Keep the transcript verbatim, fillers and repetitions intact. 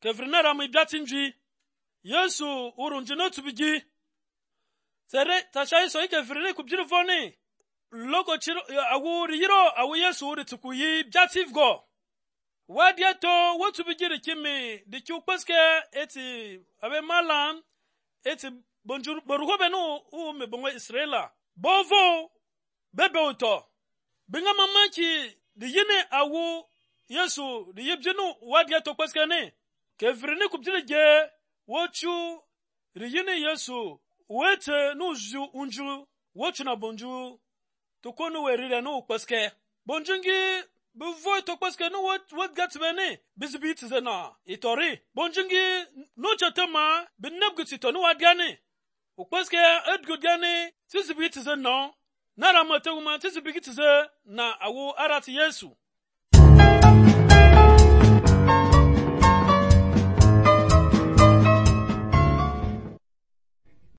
kevrina rami byatinji Yesu urunji no tubigi sere tashai so kevrina kubjiri foni loko chiro awu yiro awu Yesu uri tukuyi byativgo wadieto wotubigiri kimi diku paske eti abe malan eti bonjour borugo benu u me bongo Israela bovo bebe uto binga mamaki di yine awu Yesu di yibjinu wadieto paske ne kevrina kubjiri je wochu di yine Yesu wete nuju unju wochu na bonju tukonu werire nu paske bonjungi Before to paske no what what gets many bisbit zena itori bonjingi no chatama binabguti to no wadiane o paske edgudane tisbit zena na ramate uma tisbit ze na awu arati Yesu